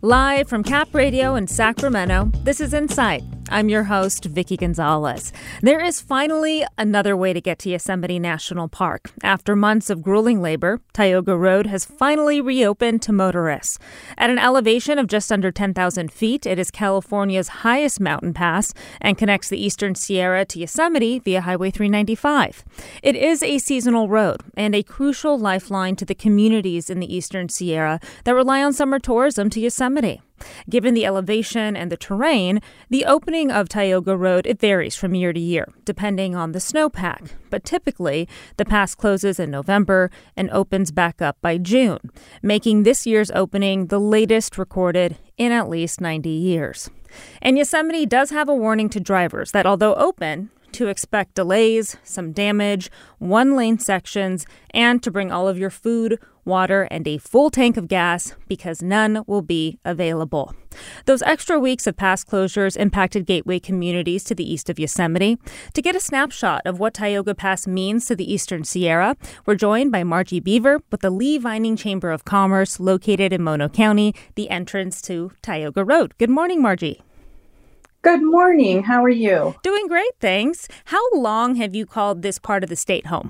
Live from Cap Radio in Sacramento, this is Insight. I'm your host, Vicki Gonzalez. There is finally another way to get to Yosemite National Park. After months of grueling labor, Tioga Road has finally reopened to motorists. At an elevation of just under 10,000 feet, it is California's highest mountain pass and connects the Eastern Sierra to Yosemite via Highway 395. It is a seasonal road and a crucial lifeline to the communities in the Eastern Sierra that rely on summer tourism to Yosemite. Given the elevation and the terrain, the opening of Tioga Road, it varies from year to year, depending on the snowpack. But typically, the pass closes in November and opens back up by June, making this year's opening the latest recorded in at least 90 years. And Yosemite does have a warning to drivers that although open, to expect delays, some damage, one-lane sections, and to bring all of your food, water, and a full tank of gas because none will be available. Those extra weeks of pass closures impacted gateway communities to the east of Yosemite. To get a snapshot of what Tioga Pass means to the Eastern Sierra, we're joined by Margie Beaver with the Lee Vining Chamber of Commerce located in Mono County, the entrance to Tioga Road. Good morning, Margie. Good morning. How are you? Doing great, thanks. How long have you called this part of the state home?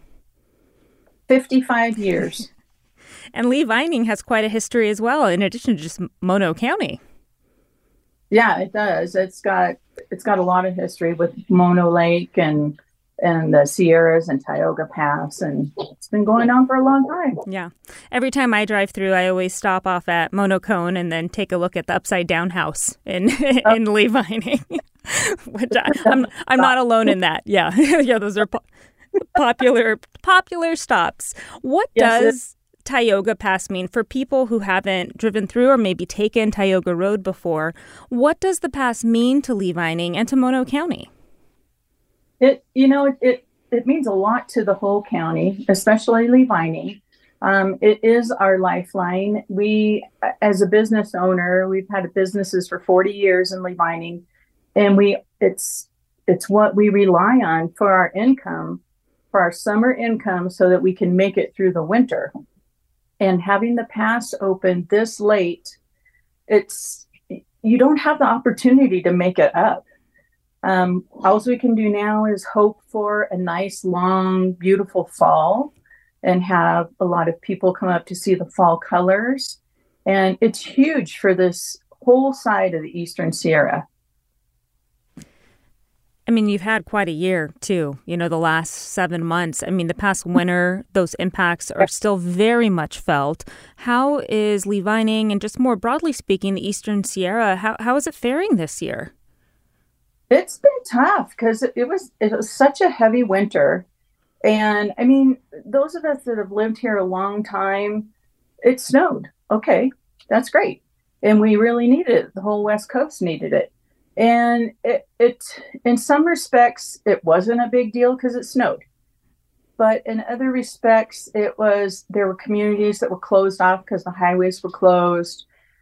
55 years. And Lee Vining has quite a history as well, in addition to just Mono County. Yeah, it does. It's got a lot of history with Mono Lake and the Sierras and Tioga Pass, and it's been going on for a long time. Yeah. Every time I drive through, I always stop off at Mono Cone and then take a look at the upside down house in Lee Vining. Which I'm not alone in that. Yeah. Yeah, those are popular stops. What does Tioga Pass mean for people who haven't driven through or maybe taken Tioga Road before? What does the pass mean to Lee Vining and to Mono County? It means a lot to the whole county, especially Lee Vining. It is our lifeline. We, as a business owner, we've had businesses for 40 years in Lee Vining, and it's what we rely on for our income, for our summer income, so that we can make it through the winter. And having the pass open this late, you don't have the opportunity to make it up. All we can do now is hope for a nice, long, beautiful fall and have a lot of people come up to see the fall colors. And it's huge for this whole side of the Eastern Sierra. I mean, you've had quite a year, too, the last 7 months. I mean, the past winter, those impacts are still very much felt. How is Lee Vining, and just more broadly speaking, the Eastern Sierra, how is it faring this year? It's been tough because it was such a heavy winter. And I mean, those of us that have lived here a long time, it snowed. Okay, that's great. And we really needed it. The whole West Coast needed it. And it in some respects, it wasn't a big deal because it snowed. But in other respects, there were communities that were closed off because the highways were closed.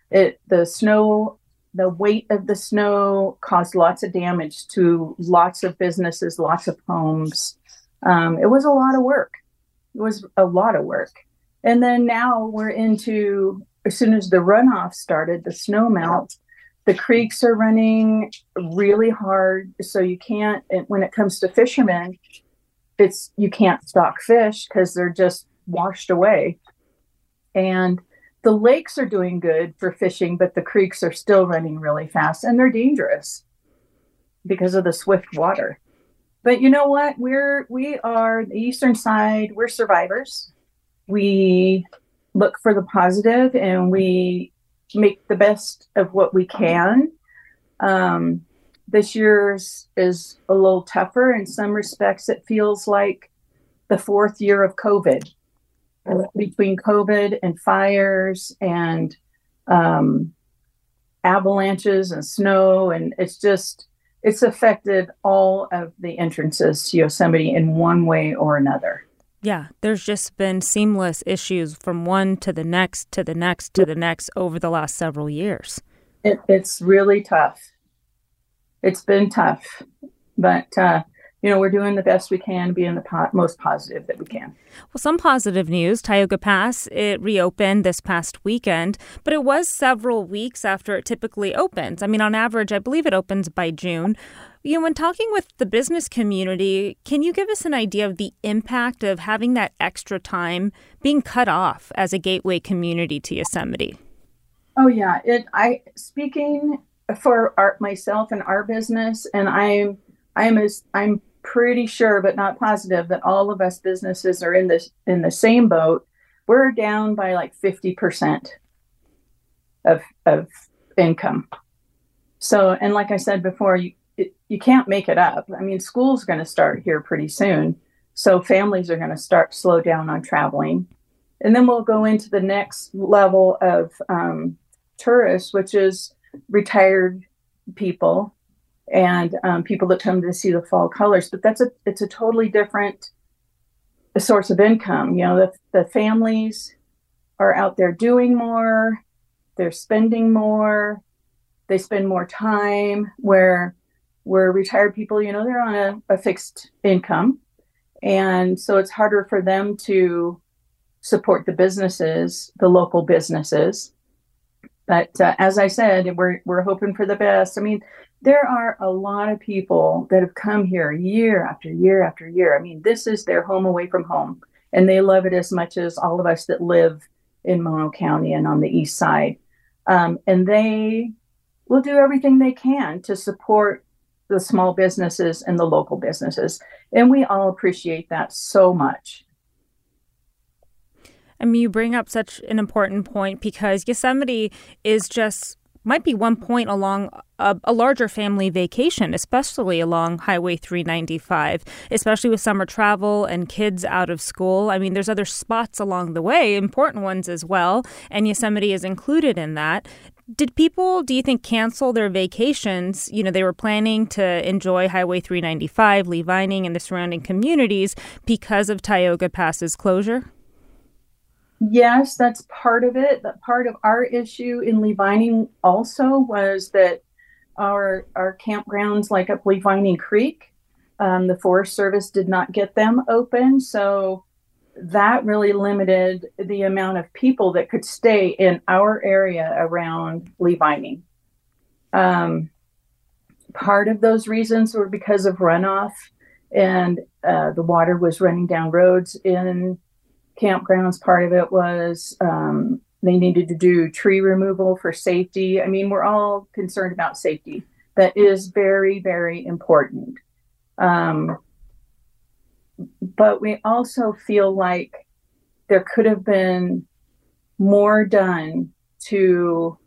The weight of the snow caused lots of damage to lots of businesses, lots of homes. It was a lot of work. And then now we're into, as soon as the runoff started, the snow melt, the creeks are running really hard. So you can't, when it comes to fishermen, you can't stock fish because they're just washed away. And the lakes are doing good for fishing, but the creeks are still running really fast and they're dangerous because of the swift water. But you know what? We are the eastern side. We're survivors. We look for the positive and we make the best of what we can. This year's is a little tougher. In some respects, it feels like the fourth year of COVID. Between COVID and fires and avalanches and snow, and it's affected all of the entrances to Yosemite in one way or another. Yeah, there's just been seamless issues from one to the next, to the next, to the next over the last several years. It's really tough. It's been tough, but we're doing the best we can, being the most positive that we can. Well, some positive news. Tioga Pass, it reopened this past weekend, but it was several weeks after it typically opens. I mean, on average, I believe it opens by June. When talking with the business community, can you give us an idea of the impact of having that extra time being cut off as a gateway community to Yosemite? Oh, yeah. Speaking for myself and our business, and I'm pretty sure, but not positive, that all of us businesses are in the same boat. We're down by like 50% of income. So, and like I said before, you can't make it up. I mean, school's going to start here pretty soon, so families are going to slow down on traveling, and then we'll go into the next level of tourists, which is retired people and people that come to see the fall colors. But it's a totally different source of income. The families are out there doing more, they're spending more, they spend more time, where retired people, they're on a fixed income. And so it's harder for them to support the local businesses. But as I said, we're hoping for the best. I mean, there are a lot of people that have come here year after year after year. I mean, this is their home away from home, and they love it as much as all of us that live in Mono County and on the east side. And they will do everything they can to support the small businesses and the local businesses. And we all appreciate that so much. I mean, you bring up such an important point, because Yosemite might be one point along a larger family vacation, especially along Highway 395, especially with summer travel and kids out of school. I mean, there's other spots along the way, important ones as well, and Yosemite is included in that. Did people, do you think, cancel their vacations? They were planning to enjoy Highway 395, Lee Vining, and the surrounding communities because of Tioga Pass's closure? Yes, that's part of it. But part of our issue in Lee Vining also was that our campgrounds, like up Lee Vining Creek, the Forest Service did not get them open. So that really limited the amount of people that could stay in our area around Lee Vining. Part of those reasons were because of runoff, and the water was running down roads in campgrounds. Part of it was they needed to do tree removal for safety. I mean, we're all concerned about safety. That is very, very important. But we also feel like there could have been more done to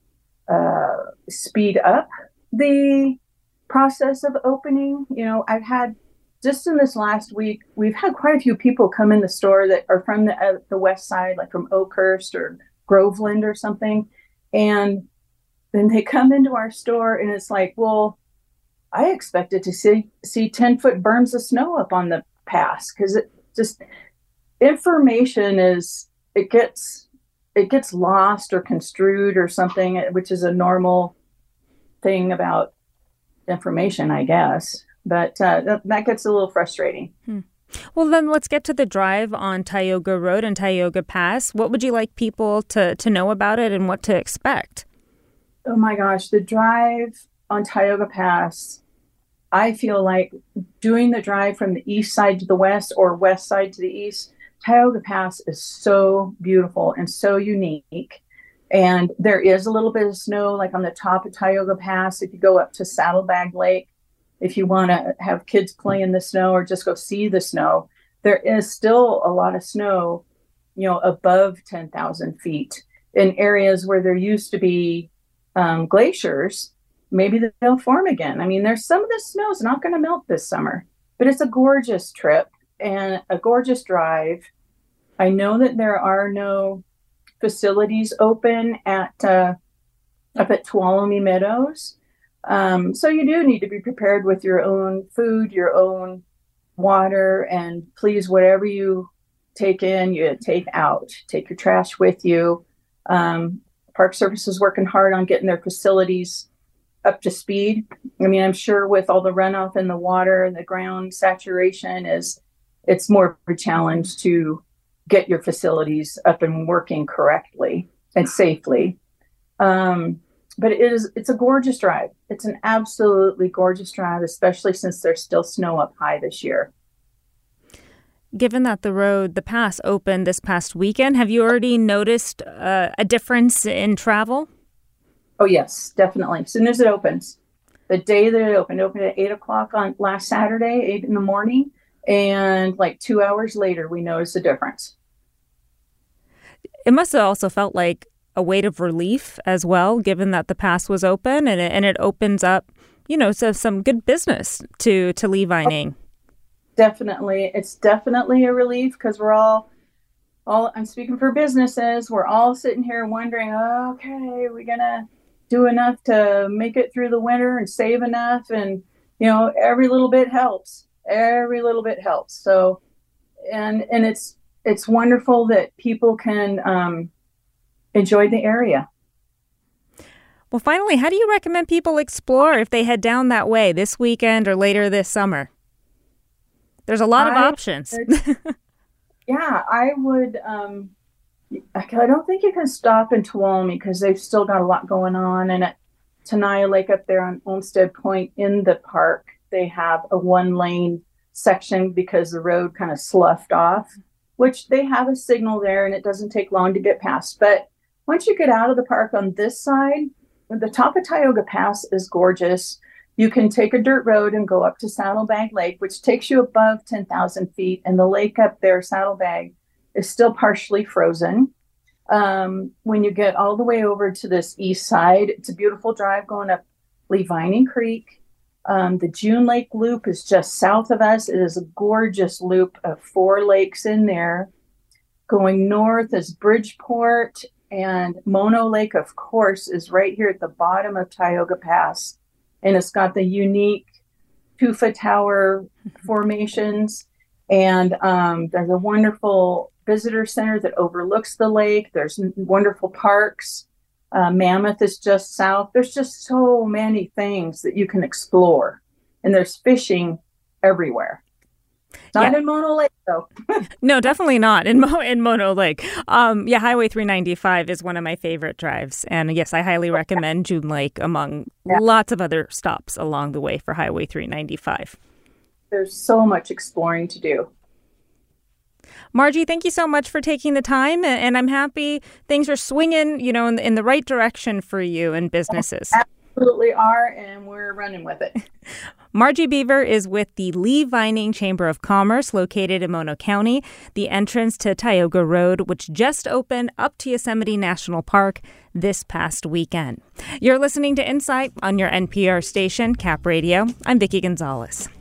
speed up the process of opening. I've had, just in this last week, we've had quite a few people come in the store that are from the west side, like from Oakhurst or Groveland or something. And then they come into our store and it's like, well, I expected to see 10-foot berms of snow up on the pass, because it just, information it gets lost or construed or something, which is a normal thing about information, I guess. But that gets a little frustrating. Well, then let's get to the drive on Tioga Road and Tioga Pass. What would you like people to know about it and what to expect? Oh my gosh, the drive on Tioga Pass, I feel like doing the drive from the east side to the west or west side to the east, Tioga Pass is so beautiful and so unique. And there is a little bit of snow, like on the top of Tioga Pass. If you go up to Saddlebag Lake, if you want to have kids play in the snow or just go see the snow, there is still a lot of snow, above 10,000 feet in areas where there used to be glaciers. Maybe they'll form again. I mean, there's some of the snow's not going to melt this summer, but it's a gorgeous trip and a gorgeous drive. I know that there are no facilities open up at Tuolumne Meadows. So you do need to be prepared with your own food, your own water, and please, whatever you take in, you take out. Take your trash with you. Park Service is working hard on getting their facilities up to speed. I mean, I'm sure with all the runoff in the water, the ground saturation it's more of a challenge to get your facilities up and working correctly and safely. But it's a gorgeous drive. It's an absolutely gorgeous drive, especially since there's still snow up high this year. Given that the pass opened this past weekend, have you already noticed a difference in travel? Oh, yes, definitely. As soon as it opens, the day that it opened at 8 o'clock on last Saturday, 8 in the morning. And like 2 hours later, we noticed a difference. It must have also felt like a weight of relief as well, given that the pass was open and it opens up, so some good business to Lee Vining. Definitely. It's definitely a relief because we're all, I'm speaking for businesses, we're all sitting here wondering, okay, are we going to do enough to make it through the winter and save enough? And, every little bit helps. Every little bit helps. So, and it's wonderful that people can enjoy the area. Well, finally, how do you recommend people explore if they head down that way this weekend or later this summer? There's a lot of options. Yeah, I would. I don't think you can stop in Tuolumne because they've still got a lot going on. And at Tenaya Lake up there on Olmsted Point in the park, they have a 1-lane section because the road kind of sloughed off, which they have a signal there and it doesn't take long to get past. But once you get out of the park on this side, the top of Tioga Pass is gorgeous. You can take a dirt road and go up to Saddlebag Lake, which takes you above 10,000 feet. And the lake up there, Saddlebag, is still partially frozen. When you get all the way over to this east side, it's a beautiful drive going up Lee Vining Creek. The June Lake Loop is just south of us. It is a gorgeous loop of 4 lakes in there. Going north is Bridgeport, and Mono Lake, of course, is right here at the bottom of Tioga Pass. And it's got the unique Tufa Tower formations. And there's a wonderful visitor center that overlooks the lake. There's wonderful parks. Mammoth is just south. There's just so many things that you can explore. And there's fishing everywhere. Not in Mono Lake, though. No, definitely not in Mono Lake. Highway 395 is one of my favorite drives. And yes, I highly recommend June Lake among lots of other stops along the way for Highway 395. There's so much exploring to do. Margie, thank you so much for taking the time. And I'm happy things are swinging, in the right direction for you and businesses. Absolutely are, and we're running with it. Margie Beaver is with the Lee Vining Chamber of Commerce located in Mono County, the entrance to Tioga Road, which just opened up to Yosemite National Park this past weekend. You're listening to Insight on your NPR station, Cap Radio. I'm Vicki Gonzalez.